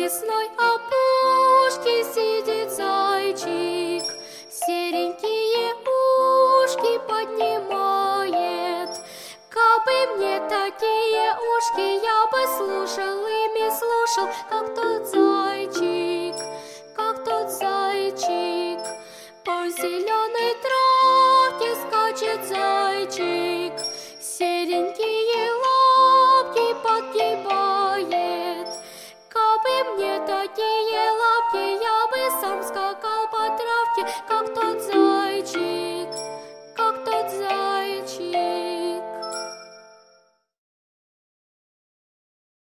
лесной опушке сидит зайчик, серенькие ушки поднимает. Кабы мне такие ушки, я бы слушал ими слушал, как тот зайчик, как тот зайчик. По зеленой травке скачет зайчик, серенькие лапки подгибает. Кабы мне такие лапки, я бы сам скакал по травке, как